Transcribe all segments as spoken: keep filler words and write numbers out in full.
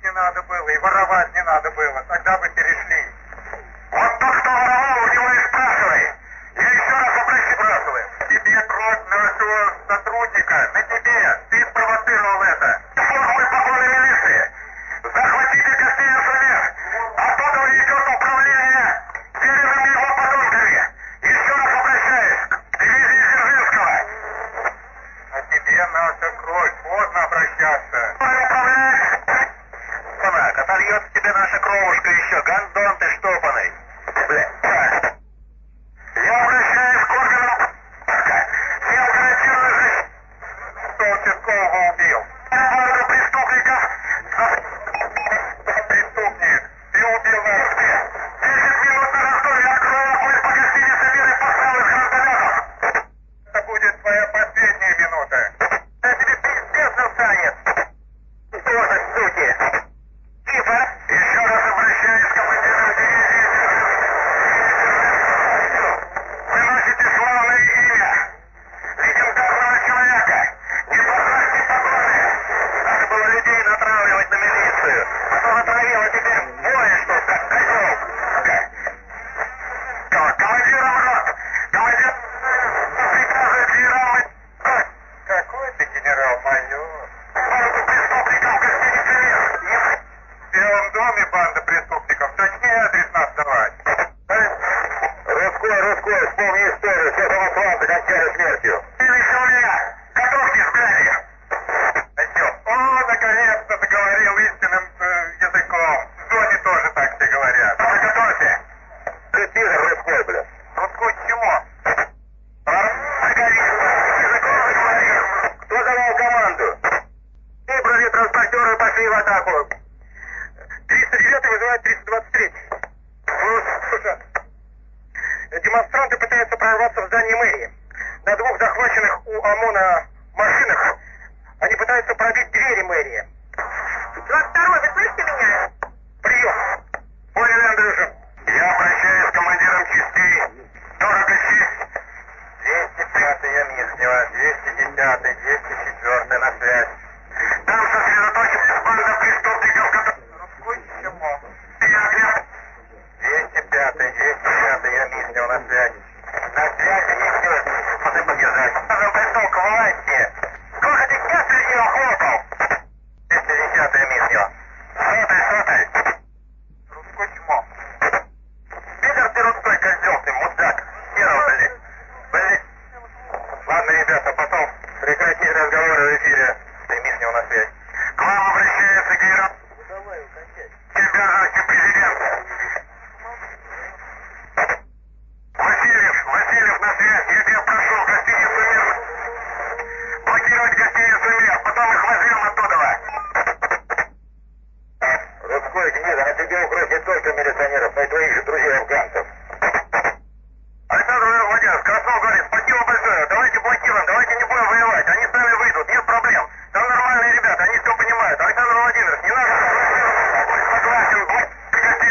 не надо было, и воровать не надо было, тогда бы перешли. Вот тот, кто воровал, у него и спрашивай. Я еще раз обращаюсь, спрашиваю. Тебе кровь нашего сотрудника, на тебе, ты спровоцировал это. Формы погоны милиции. Захватите гостиницу совет. Оттуда идет управление веренными его подонками. Еще раз обращаюсь к дивизии Дзержинского. А тебе наша кровь, поздно обращаться. Сынок, отольется тебе наша кровушка еще, гондон ты штопанный. Бля. Я обращаюсь к органам. Всем гарантирую жизнь. Кто участкового убил? Банду преступников. Преступник, ты убил нас. Десять минут на раздолье, открой огонь по гостинице мира и послал из гранатометов. Это будет твоя последняя минута. Да тебе пиздец настанет. Тоже, суки. Типа, еще раз обращаюсь к командирам дивизии. Вы носите славное имя. Легендарного человека. Не позвольте погоны. Надо было людей натравливать на милицию. А то натравила теперь воешь тут, как козел. Командиром рот. Командир приказывает генерал. Какой ты генерал-майор? Банду преступников в гостинице «Мир». В Белом доме банда преступников. Точнее адрес надо давать. Русской, Русской, вспомни историю. Все там Атланты кончали смертью. Видите у меня? Готовьтесь к грязи. О, наконец-то заговорил истинным э, языком. В зоне тоже так все говорят. Тоже готовься. Ты пидор, Русской, блин. Русской чему? Языком заговорил. Кто давал команду? Выбрали транспортеры и пошли в атаку. триста девятый вызывает триста двадцать третий. Слушай, демонстранты пытаются прорваться в здание мэрии. На двух захваченных у ОМОНа машинах они пытаются пробить двери мэрии. двадцать второй, вы слышите меня? Прием. Поняли, Андрюша. Я обращаюсь к командирам частей. Дорого честь. двести пятый я Михнева, двести десятый, двести четвёртый на связь. Там сосредоточилась банда преступников, которые... Русской чему? двести пятый, двести пятый я Михнева на связь. На связи Михнева, смотри поддержать. Скажем, пришел к власти. Слушайте, я среди него хлопал. двести десятый Михнева. Сотай, сотай. Русской чмо. Пидор ты, Русской, козел ты, мудак. Херов, блин. Блин. Ладно, ребята, потом прекратить разговоры в эфире. Ты Михнева на связь. К вам обращается генерал. Давай, укончай. Обязанности президента. Васильев, Васильев на связь. Я тебя прошу, гостиницу «Мир». Блокировать гостиницу «Мир», потом их возьмем оттуда. Русской, Денис, а тебе укрыть не только милиционеров, но и твоих же друзей-афганцев. Александр Владимирович, Краснов говорит, спасибо большое, давайте блокируем, давайте не будем воевать, они сами выйдут, нет проблем. Там нормальные ребята, они все понимают. Александр Владимирович, не надо... Согласен, блокируйте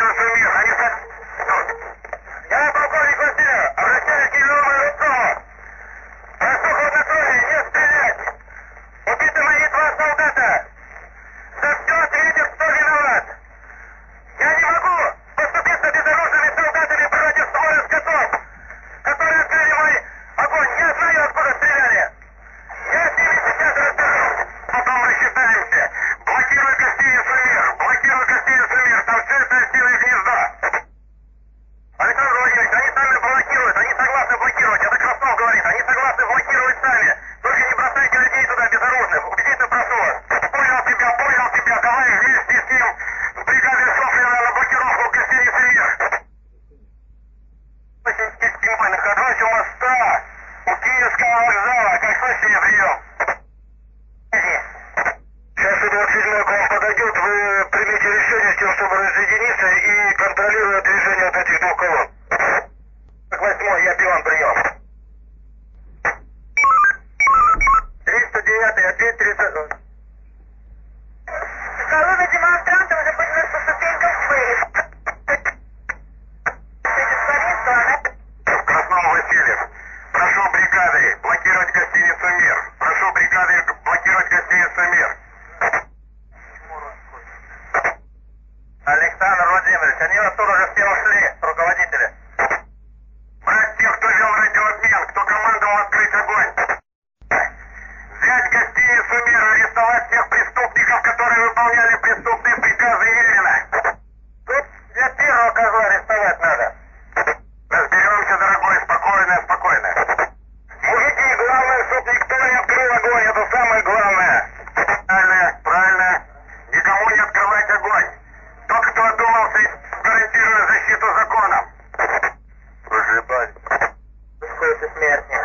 есть, они оттуда уже все ушли, руководители. Брать тех, кто вел радиообмен, кто командовал открыть огонь. Взять гостиницу «Мир», арестовать всех преступников, которые выполняли преступные приказы Ельнина. Тут для первого козла арестовать надо. Разберемся, дорогой, спокойно, спокойно. Мужики, главное, чтоб никто не открыл огонь, это самое главное. Правильно, правильно. Никому не открывать огонь. Тот, кто одумался, гарантирует защиту законом. Прожибать. Сколько смертных.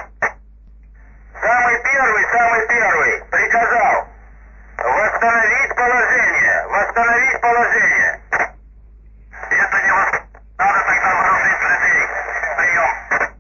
Самый первый, самый первый приказал восстановить положение, восстановить положение. Это не вас... Надо тогда вооружить людей. Прием.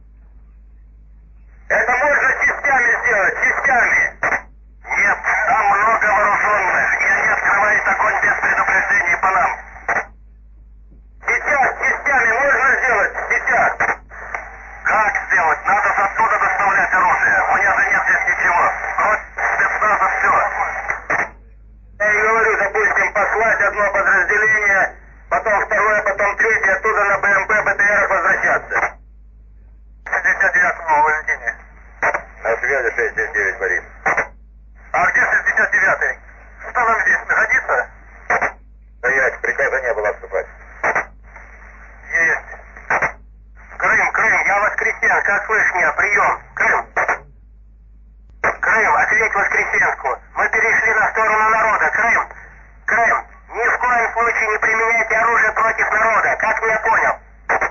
Это можно частями сделать, частями. Нет, там много вооруженных, и они открывают огонь без предупреждений по нам. Сейчас, частями можно сделать, сейчас. Как сделать? Надо оттуда доставлять оружие. У меня же нет здесь ничего. Вот спецназа все. Я и говорю, допустим, послать одно подразделение, потом второе, потом третье, оттуда на БМП, БТРах возвращаться. шестьдесят девятого Валентине. На связи шесть девять девять, Борис. А где шестьдесят девятый? Что нам здесь, находиться? Стоять, приказа не было отступать. Есть. Крым, Крым, я Воскресен, как слышишь меня? Прием. Крым. Крым, ответь Воскресенску. Мы перешли на сторону народа. Крым. Крым, ни в коем случае не применяйте оружие против народа. Как меня понял?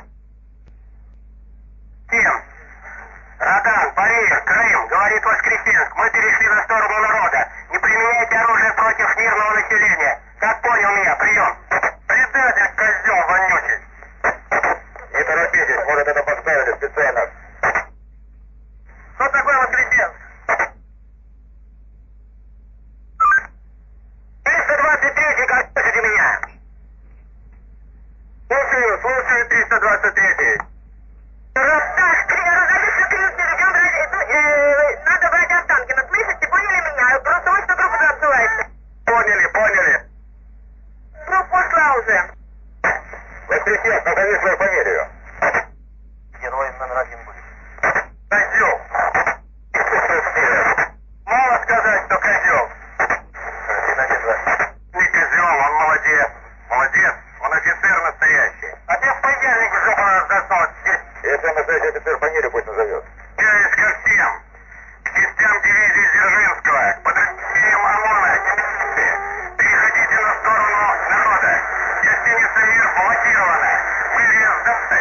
Всем. Радан, Париж, Крым, говорит Воскресенск. Мы перешли на сторону народа. Не применяйте оружие против мирного населения. Как понял меня? Прием. Предатель, козел вонючий. Не торопитесь, может, это поставили специально. Что такое Воскресенск? триста двадцать три, как слышите меня? Слушаю, слушаю, триста двадцать три. Надо брать Останкино, слышите, поняли меня? Просто очень группа отсылается. Поняли, поняли. Группу ушла уже. Воскресенск, назови свою фамилию. Герой номер один будет. Козел. Мало сказать, что козел. Не козел, он молодец. Молодец, он офицер настоящий. А ты в понедельник в жопу нас засунуть. Если он настоящий офицер, фамилию пусть назовет. Есть ко всем. К частям дивизии Дзержинского, к подразделениям ОМОНа. Переходите на сторону народа. Гостиница «Мир» блокирована. Мэрия сдаться.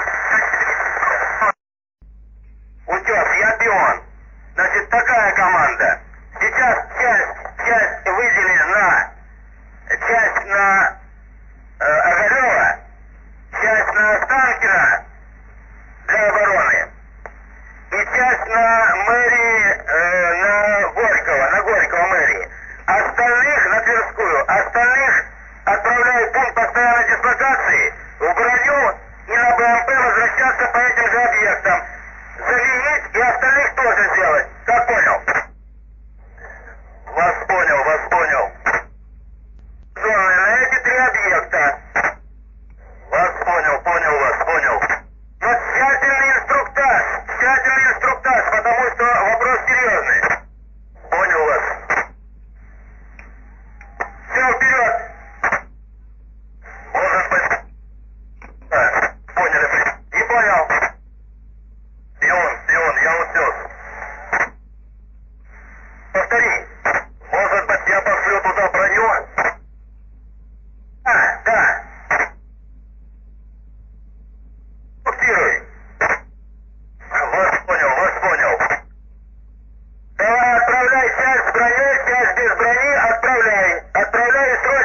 Утес, я пион. Значит, такая команда. Сейчас часть, часть выдели на... Часть на э, Оголева, часть на Останкино для обороны. И часть на мэрии, э, на Горького, на Горького мэрии. Остальных на Тверскую, остальных отправляю в пункт постоянной дислокации, в броню и на БМП возвращаться по этим же объектам. Заменить и остальных тоже сделать. Как понял? Вас понял, вас понял. Зоны на эти три объекта. Вас понял, понял вас, понял. Но тщательный инструктаж, тщательный инструктаж, потому что вопрос серьезный. Понял вас. Все, вперед. Может быть... А, поняли. Не понял. Пион, пион, я утес. Повтори. Может быть, я пошлю туда броню? А, да. Фиксируй. Вас понял, вас понял. Давай, отправляй часть с броней, часть без брони, отправляй. Отправляй и срочно.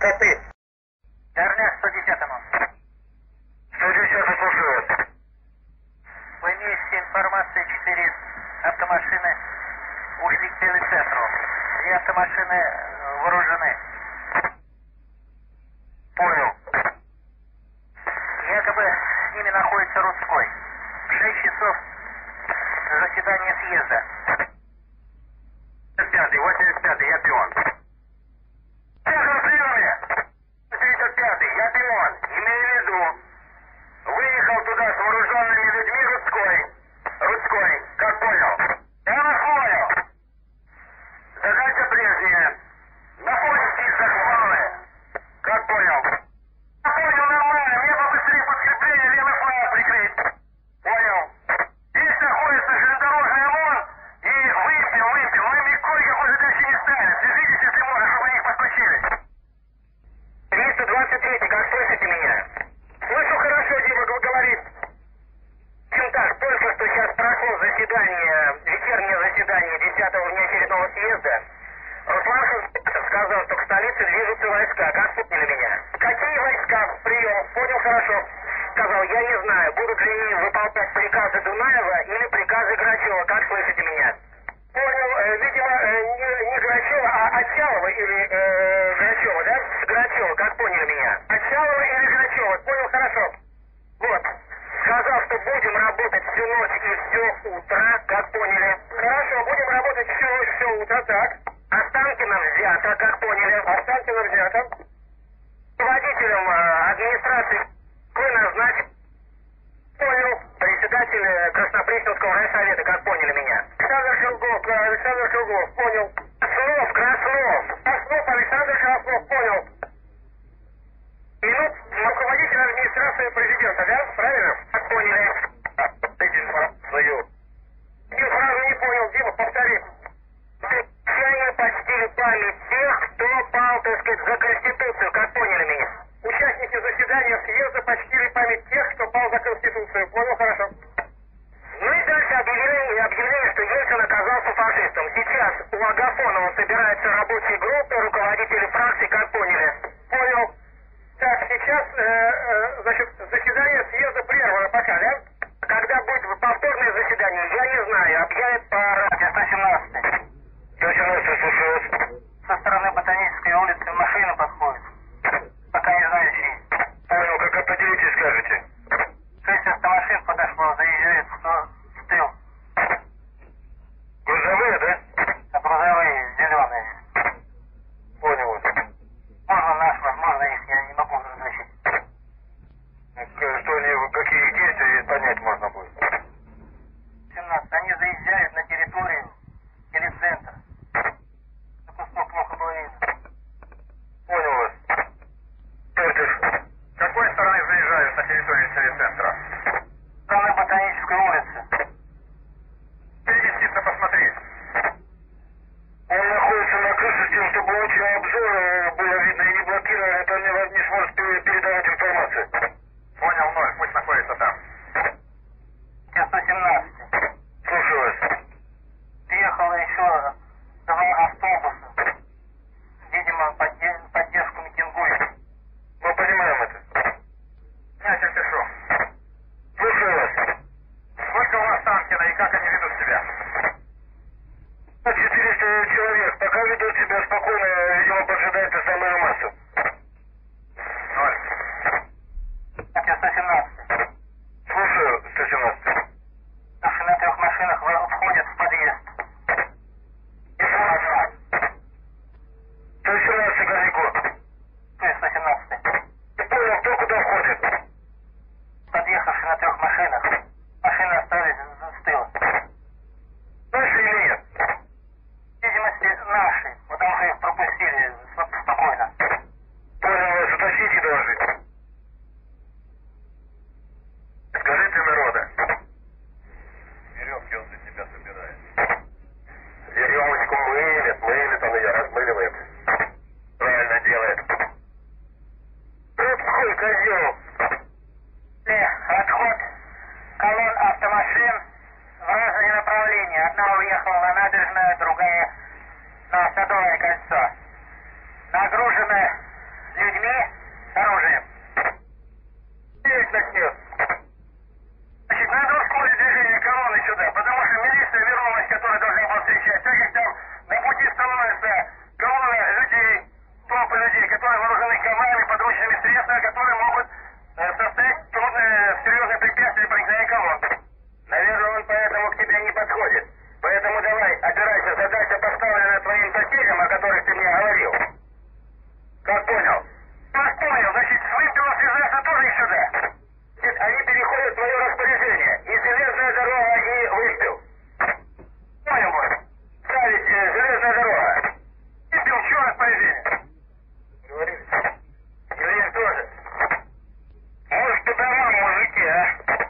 Коты. Горняк сто десятому. сто десятый, слушаю вас. Вы имеете информацию, четыре автомашины ушли к телецентру. Две автомашины вооружены. Понял. Якобы с ними находится Рудской. Шесть часов заседание съезда. восемьдесят пятый, восемьдесят пятый, я пион. Центр приема! тридцать пятый, я пион. Имею в виду, выехал туда с вооруженными людьми Рудской. Рудской, как понял? Я вас понял. Задача прежняя. Находитесь захвалы. Как понял? Я понял, нормально. Мне побыстрее подкрепление левый флаг прикрыть. Понял. Здесь находится железнодорожный ОМОН. И выпьем, выпьем. Мы Миколька хуже дальше не ставим. Свяжитесь, если можно, чтобы они их подключились. триста двадцать третий, как слышите меня? Слышу хорошо, Дима говорит. Чем так, только что сейчас прошло заседание, вечернее заседание десятого внеочередного съезда. Руслан Шустов сказал, что к столице движутся войска. Как поняли меня? Какие войска? Прием. Понял хорошо. Сказал, я не знаю, будут ли они выполнять приказы Дунаева или приказы Грачева. Как слышите меня? Понял. Э, видимо, э, не, не Грачева, а Отчалова или э, Грачева, да? С Грачева. Как поняли меня? Отчалова или Грачева. Понял хорошо. Вот. Сказал, что будем работать всю ночь и все утро. Как поняли? Хорошо, будем работать всю ночь, все утро. Так. Останкино взято, как поняли? Останкино взято. Руководителем э, администрации вы назначите. Понял. Председатель э, Краснопресненского райсовета, как поняли меня? Александр Шелгов, э, Александр Шелгов, понял. Краснов, Краснов. Краснов, Александр Краснов, понял. Минут руководитель администрации президента, да? Правильно? Как поняли? Дайте информацию. Я сразу не понял, Дима, повтори. Они почтили память тех, кто пал, так сказать, за Конституцию, как поняли меня? Участники заседания съезда почтили память тех, кто пал за Конституцию. Понял, хорошо. Ну и дальше объявление, объявление, что Ельцин оказался фашистом. Сейчас у Агафонова собирается рабочая группа, руководители фракций, как поняли? Понял. Так, сейчас, э, э, значит, заседание съезда прервано пока, да? Когда будет повторное заседание, я не знаю, объявят по радио. сто семнадцать. сто семнадцать, слушаю вас. Со стороны Ботанической улицы машина подходит. Пока не знаю, чьи. Понял, как определите, скажете. Шесть автомашин подошло, заезжает в, в тыл. Грузовые, да? А грузовые, зеленые. Понял вас. Можно наш, возможно их, я не могу разрешить. Что они, какие действия понять можно будет. семнадцать. Они заезжают на территорию телецентра. Это кусок плохо было видно. Понял вас. С какой стороны заезжают на территорию телецентра? С стороны Ботанической улицы. Переместиться посмотреть. Он находится на крыше с тем, чтобы лучше обзор было видно и не блокировано, это не, не сможет передавать информацию. Понял, ноль, пусть находится там. сто семнадцать. Слушаю вас. Приехало еще два автобуса. Видимо, подде- поддержку митингует. Мы понимаем это. Я сейчас пишу. Слушаю вас. Сколько у вас Танкина и как они ведут себя? четыреста человек. Пока ведут себя спокойно, видимо, поджидают до самую массу. Ноль. сто семнадцать. Слушаю, сто семнадцать. Наши на трех машинах в- входят в подъезд. сто семнадцать, Горняку. сто семнадцать. Не понял, кто куда входит? Подъехавшие на трех машинах. Машины остались с тыла. Наши или нет? Видимости наши, потому что их пропустили спокойно. Понял вас, уточните доложить. Скажите народа. Веревки он для себя собирает. Веревочку мылит, мылит он ее, размыливает. Правильно делает. Рудской козел. Отход колонн автомашин в разные направления. Одна уехала на набережную, другая на Садовое кольцо. Нагружены комарами, подручными средствами, которые могут э, составить трудное, серьезное препятствие проникновения колонн. Наверное, он поэтому к тебе не подходит. Поэтому давай, опирайся, задача поставлена твоим соседям, о которых ты мне говорил. Как понял? Как понял, значит, с вымпелом связаться тоже не сюда. Значит, они переходят в твое распоряжение. И железная дорога, и вымпел. Понял, бой. Ставить э, железная дорога. Вымпел, чего распоряжение? Говорили. Юрий тоже. Может, по домам, мужики, а?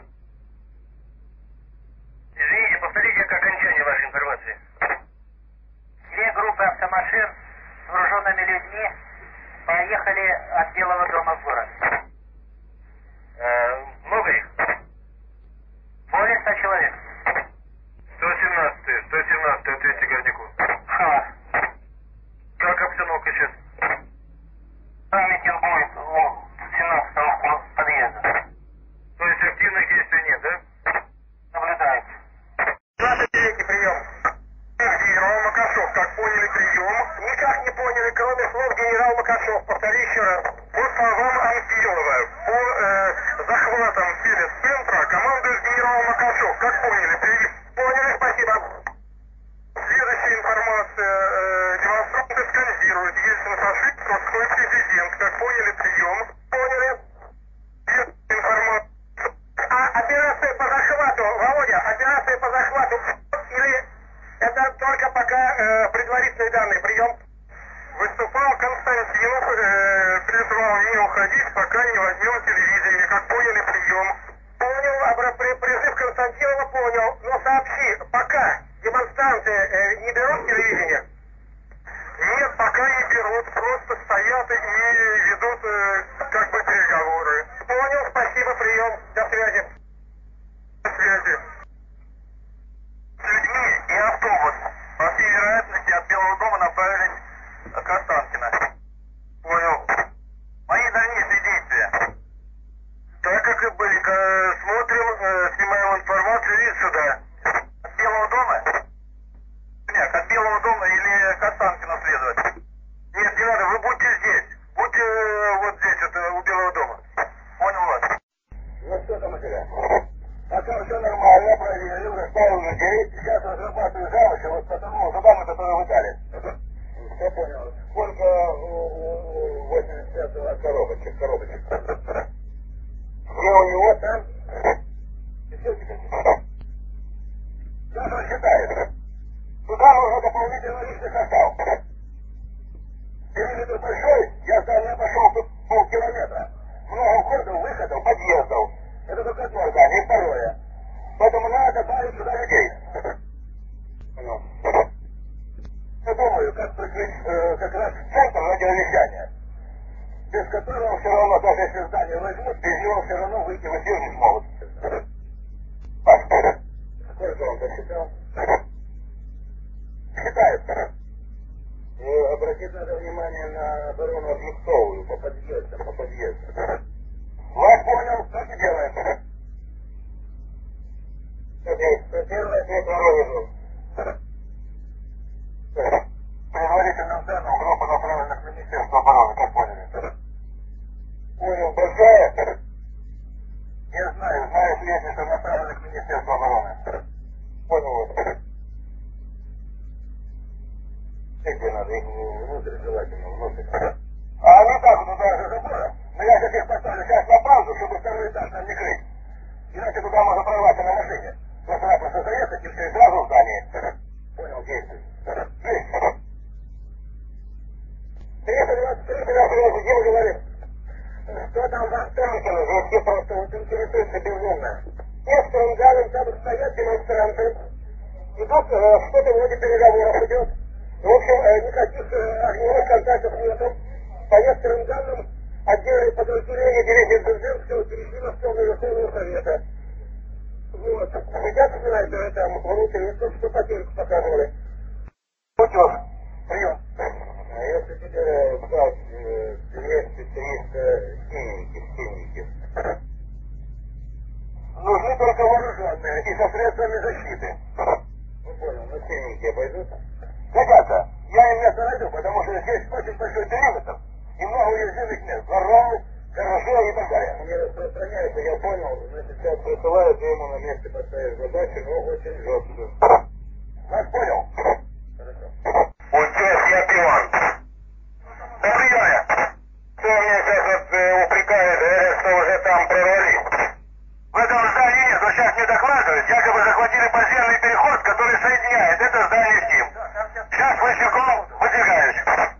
Извините, повторите к окончанию вашей информации. Две группы автомашин с вооруженными людьми поехали от Белого дома в город. Э, много их? Более ста человек. сто семнадцатый, сто семнадцатый, ответьте горняку. Ха. Как обстановка сейчас? Там митинг будет у семнадцатого подъезда. То есть активных действий нет, да? Наблюдается. двадцать третий прием. Генерал Макашов, как поняли прием? Никак не поняли, кроме слов генерал Макашов. Повтори еще раз. По словам Анфилова, по э, захватам телецентра командует генерал Макашов. Как поняли? При... Поняли, спасибо. Следующая информация. Э, демонстранты скандируют. Ельцин фашист, Трусской президент. Как поняли прием? Поняли. Следующая информация. А операция по захвату, Володя, операция по захвату или это только пока э, предварительные данные? Прием. Выступал Константинов, э, призвал не уходить, пока не возьмем телевидение. Как поняли прием? Понял, обра- при- призыв Константинова понял. Но сообщи, пока демонстранты э, не берут телевидение? Нет, пока не берут, просто стоят и ведут э, как бы переговоры. Понял, спасибо, прием. До связи. До связи. С людьми и автобус, по всей вероятности, от Белого дома направились к Останкино. Понял. Мои дальнейшие действия. Так как и были, э, смотрим, э, снимаем информацию и сюда. От Белого дома? Нет, от Белого дома или к Останкино следовать? Нет, не надо, вы будьте здесь. Будьте э, вот здесь, вот, э, у Белого дома. Понял вас. Ну что там у тебя? Пока все нормально, проверил, расставил людей. Сейчас разрабатываю жалость, вот потому задам, который в Италии. Все понял. Сколько восемьдесят пять коробочек, коробочек? Где у него там? Сейчас он считает. Туда нужно дополнительно личный состав. Периметр большой, я остальное пошел тут полкилометра. Много входов, выходов, подъездов. Это только одно здание, второе. Поэтому надо добавить сюда людей. Ну. Я думаю, как прикрыть э, как раз центр радиовещания, без которого все равно, даже если здание возьмут, без него все равно выйти в эфир не смогут. Так, сколько он посчитал? Считает. И обратить надо внимание на оборону объектовую по подъездам, по подъездам. Вас понял, что ты делаешь? Первое, третье вывезу. Предварительным данным группа направлена к Министерству обороны, как поняли? Понял, большая? Я знаю, знаю, что лестница направлена к Министерству обороны. Понял вас. Где надо их внутрь, желательно внутрь. А они так туда же забора. Но я сейчас их поставлю сейчас на паузу, чтобы второй этаж нам не крыть. Иначе туда можно прорваться на машине. Просто-напросто заехать и все, и сразу в здание. Понял, действуй. Есть. триста двадцать три, Дима говорит. Что там в Останкино? Вообще просто вот интересуется безумно. Некоторым гадом там стоят демонстранты. Идут, э, что-то вроде переговоров идет. В общем, э, никаких э, огневых контактов нету. По некоторым данным, отдельные подразделения дивизии Дзержинского перешли на сторону Верховного Совета. Вот. Сидят снайперы там внутри, то, что потерьку показывали. Утес. Прием. А если тебе дать двести-триста синеньких, синеньких? Нужны только вооруженные и со средствами защиты. Ну понял, ну синенькие пойдут? Ребята, я им место найду, потому что здесь очень большой периметр и много уязвимых мест. Ну, хорошо и так далее. Не распространяется, я понял. Значит, сейчас присылают, ты ему на месте поставишь задачу, но очень жестко. Вас понял? Хорошо. Учет, я пион. Добрый день. Кто меня сейчас вот э, упрекает, говорят, что уже там прорвались. В этом здании нет, но сейчас мне докладывают, якобы захватили подземный переход, который соединяет это здание с ним. Сейчас Васильков выдвигаюсь.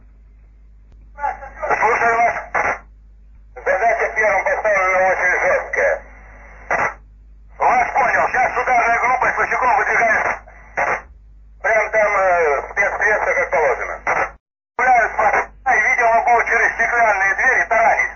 Слушаю вас. Задача первым поставлена очень жесткая. Вас понял. Сейчас ударная группа с Васильком выдвигается. Прям там э, спецсредства как положено. Гуляют по и видел могу через стеклянные двери таранить.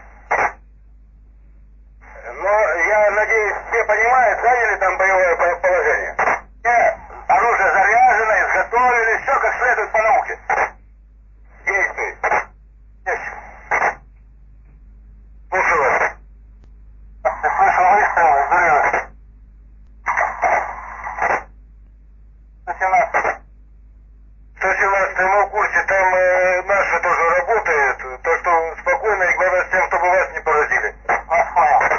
Но я надеюсь, все понимают, заняли там боевое положение. Нет, оружие заряжено, изготовили, все как следует по науке. Действуй. Есть. Слушаю вас. Ты слышал выстрелы, взрывы? сто семнадцать. сто семнадцать, мы в курсе, там э, наши тоже работают, так что спокойно и главное с тем, чтобы вас не поразили. Вас понял.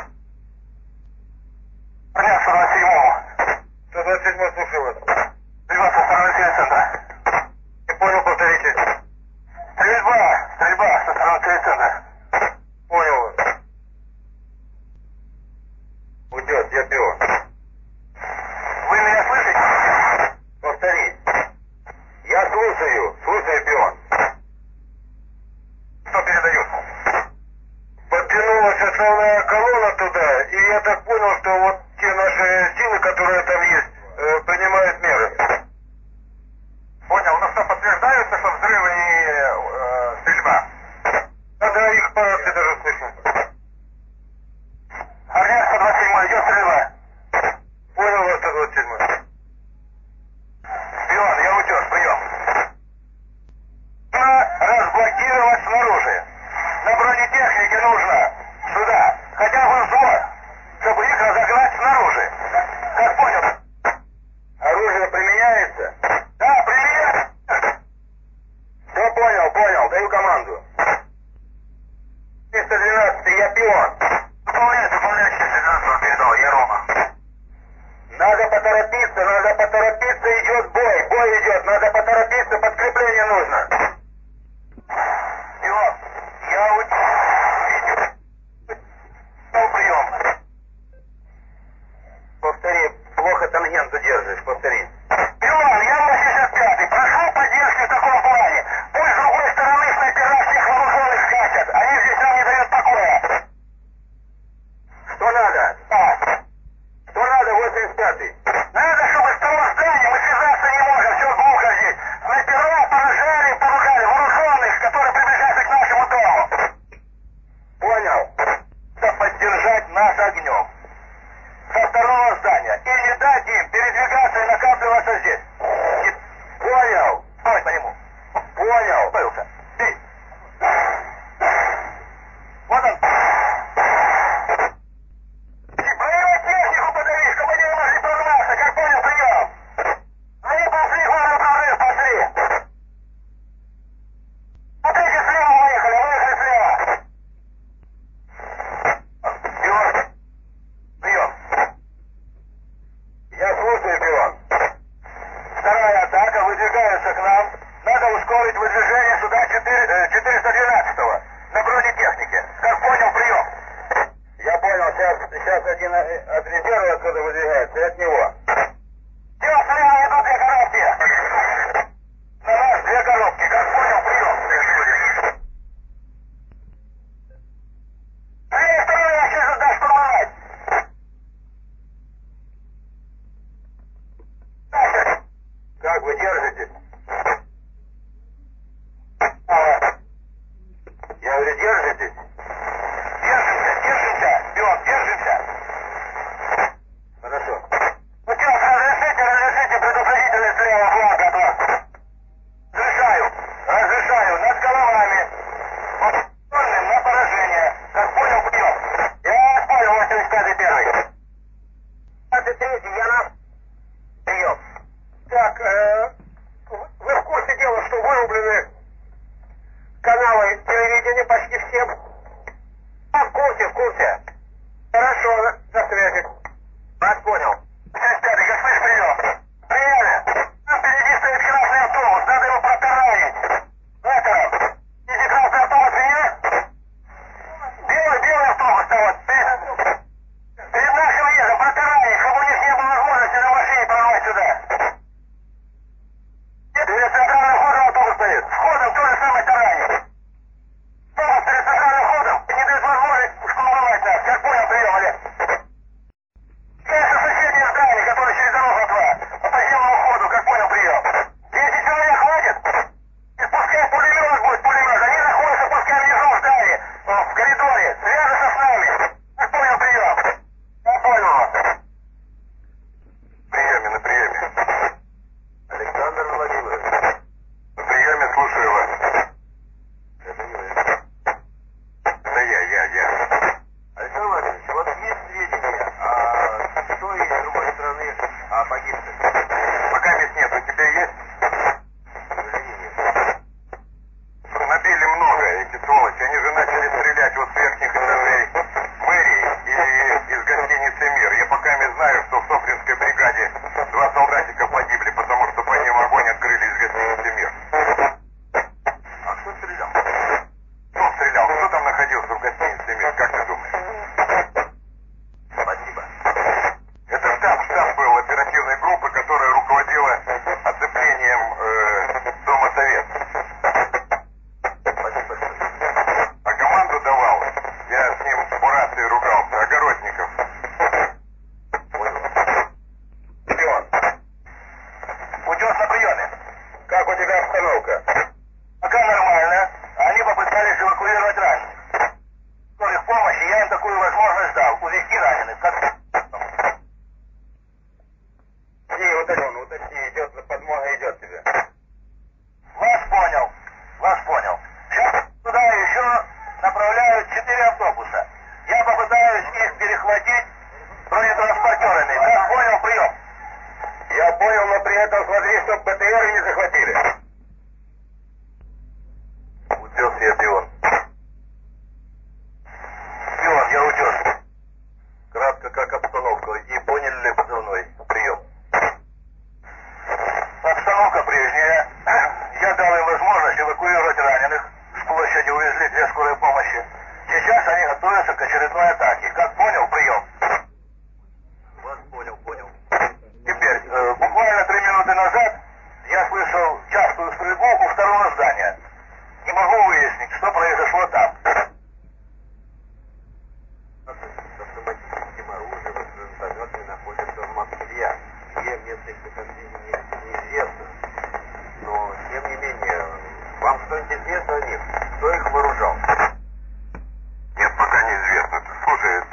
Принять сто двадцать седьмому. сто двадцать седьмой, слушаю вас. Стрельба со стороны телецентра. Не понял, повторите. Стрельба, стрельба со стороны телецентра. Понял вас. Уйдет, я пион. Вы меня слышите? Повтори. Я слушаю, слушаю, пион. Что передают? Подтянулась основная колонна туда, и я так понял, что вот те наши силы, которые там есть, э, принимают меры. Понял, ну что, подтверждается, что взрывы и э, стрельба? Да, да, их по рации даже слышно. Армия сто двадцать седьмой, идет стрельба. Понял вас, сто двадцать седьмой. Шпион, я учет, прием. Нужно разблокировать снаружи. На бронетехнике нужно сюда, хотя бы взвод, чтобы их разогнать снаружи. Как понял? Оружие применяется? Да, применяется. Все понял, понял, даю команду. триста двенадцать, я пион. Выполняет, выполняет, триста двенадцать передал, я Рома. Надо поторопиться, надо поторопиться, идет бой, бой идет, надо поторопиться, подкрепление нужно. Пион, я учу. Прием. Повтори, плохо тангенту держишь, повтори. Пион, я восемьдесят пятый, прошу поддержки в таком плане. Пусть с другой стороны снайпера всех вооруженных скачат, они здесь нам не дают покоя. Что надо? А. Что надо, восемьдесят пятый? Надо, чтобы с того здания мы связаться не можем, все глухо здесь. Снайпера поражали и поругали вооруженных, которые приближаются к нашему дому. Понял. Чтобы поддержать нас огнем. Со второго здания. И не дать им передвигаться и накапливаться здесь. И... Понял. Стой по нему. Понял. Появился. Бей. Вот он. Боевую технику подавись, чтобы они не могли прорваться. Как понял, прием. Они пошли, главный прорыв, пошли. Смотрите, слева выехали, выехали слева. Пион. Прием. Я слушаю, пион. Вторая атака, выдвигаются к нам. Надо ускорить выдвижение сюда четыреста двенадцатого на бронетехнике. Как понял, прием. Я понял, сейчас, сейчас один от резерва отсюда выдвигается, и от него. Все, слева идут две коробки. На нас две коробки. Как понял, прием. Эй, вторая, сейчас сюда штурмовать. Как вы держитесь? Я говорю, держитесь? Держимся, держимся, пион, держимся. Хорошо. Ну,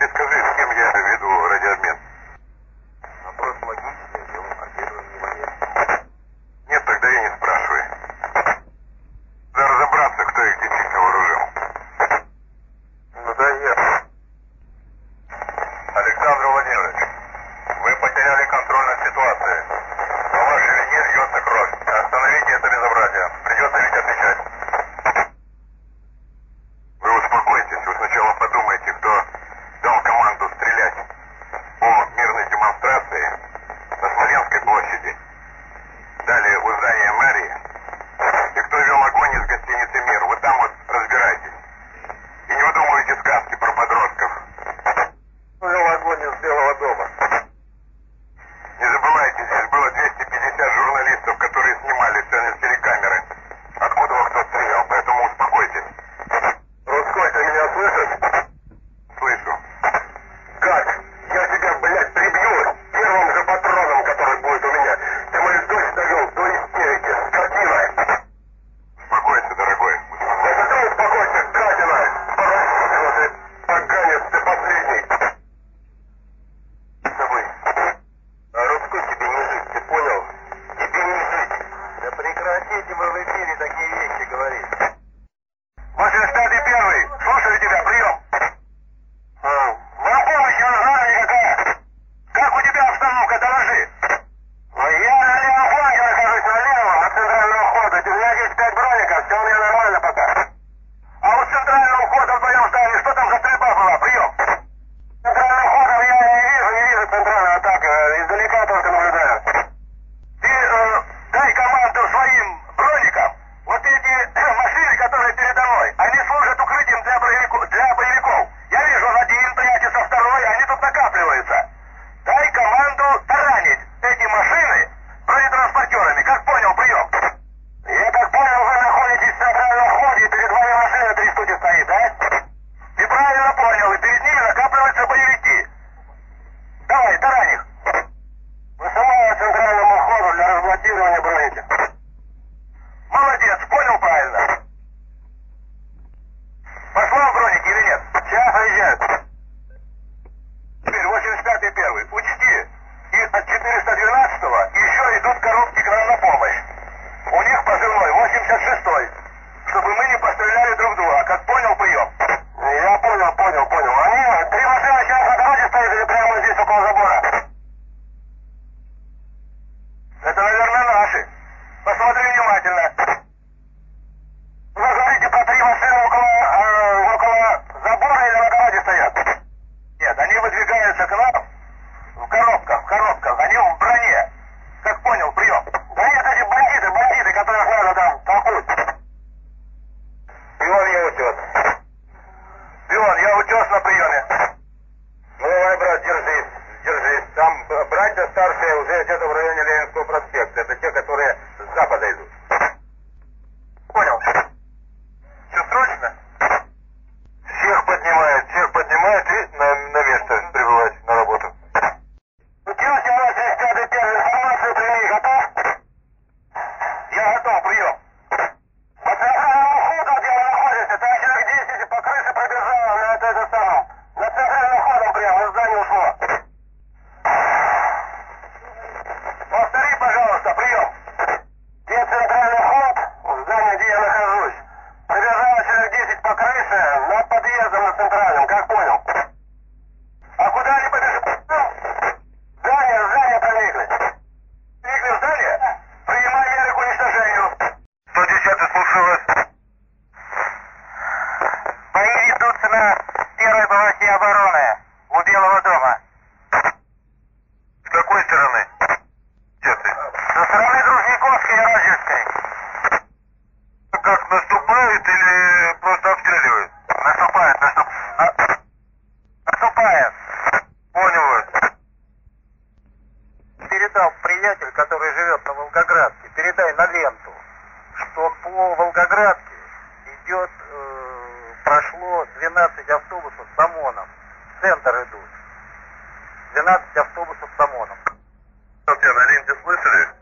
ты скажи, с кем я веду радиообмен? Вопрос логичный, но а первым не момент. Нет, тогда я не спрашивай. Надо разобраться, кто их действительно вооружил. Ну да, я. Александр Владимирович, вы потеряли контроль над ситуацией. По вашей вине льется кровь. Остановите это безобразие. Придется ведь отвечать. Вы успокойтесь, вы сначала подумайте, кто дал команду стрелять по мирной демонстрации на Смоленской площади. Далее у здания мэрии. И кто вел огонь из гостиницы «Мир». Вы там вот разбирайтесь. И не выдумывайте сказки про подростков. Вел огонь из Белого дома. Не забывайте, здесь было двести пятьдесят журналистов, которые снимали сцены с телекамеры. Откуда во кто стрелял, поэтому успокойтесь. Русской, ты меня слышишь? Слышу. Как? Я тебя, блядь, прибью первым же патроном, который будет у меня. Ты мою дочь довел до истерики. Скотина. Успокойся, дорогой. Это ты успокойся, гадина. Паразитила ты, поганец ты последний. С тобой. А Русской тебе не жить, ты понял? Тебе не жить. Да прекратите вы в эфире такие вещи говорить. восемьдесят пятый первый. Слушаю тебя, прием. А, Вам помощь не нужна никакая. Как у тебя обстановка, доложи. ну я на левом фланге нахожусь, на левом, от центрального входа. У меня здесь пять броников, все у меня нормально пока. А у центрального входа в твоем здании что там за стрельба была? Прием. Центральным ходом я не вижу, не вижу центрального, так, э, издалека только наблюдаю. Ты э, дай команду своим броникам. Вот эти машины, которые передо мной, они служат укрытием для боевиков. Для боевиков. Я вижу один, прячется второй, они тут накапливаются. Дай команду таранить эти машины бронетранспортерами. Как понял, прием. Я так понял, вы находитесь в центральном входе, и перед вами машина три штуки стоит, да? Ты правильно понял, и перед ними накапливаются боевики. Давай, тарань их. Высылаю центральному входу для разблокирования броники. Молодец, понял правильно. Послал броники или нет? Сейчас уезжают. Теперь восемьдесят пятый первый. Учти, и от четыреста двенадцатого еще идут коробки к нам на помощь. У них позывной восемьдесят шестой. Чтобы мы не постреляли друг друга. Как понял, прием? Я понял, понял, понял. Они, три машины сейчас на дороге стоят или прямо здесь около забора? Это, наверное, наши. Посмотри внимательно. Вы говорите про три машины около, э, около забора или на дороге стоят? Нет, они выдвигаются к нам в коробках, в коробках. Они в броне. Как понял, прием? Да нет, эти бандиты, бандиты, которых надо там толкнуть. Пион я утес. Пион, я утес на приеме. Ну давай, брат, держись, держись. Там э, братья старшие уже где-то в районе Ленинского проспекта. Это те, которые с запада идут. Понял. Все срочно? Всех поднимает, всех поднимает и на, на место прибывать на работу. Утес, семнадцать пятый первый, информацию прими, готов? Я готов, прием. По центральному входу, где мы находимся, там человек десять по крыше пробежало на это, это самом. На центральным входом прямо, из здания ушло. Повтори, пожалуйста, прием. Где центральный вход, в здании, где я нахожусь, пробежало человек десять по крыше над подъездом на центральном, как понял? А куда они побежали? Здание, здание проникли. Проникли в здание? Принимай меры к уничтожению. сто десятый, слушаю вас. Бои ведутся на первой полосе обороны у Белого дома. С какой стороны? Где ты? Со стороны Дружниковской и Рожевской. Как наступают или просто обстреливают? Наступают, наступ... а- Наступают. Понял вас. Передал приятель, который живет на Волгоградке, передай на ленту, что по Волгоградке идет, э, прошло двенадцать автобусов с ОМОНом. В центр идут. двенадцать автобусов с ОМОНом. Что тебя на ленте слышали?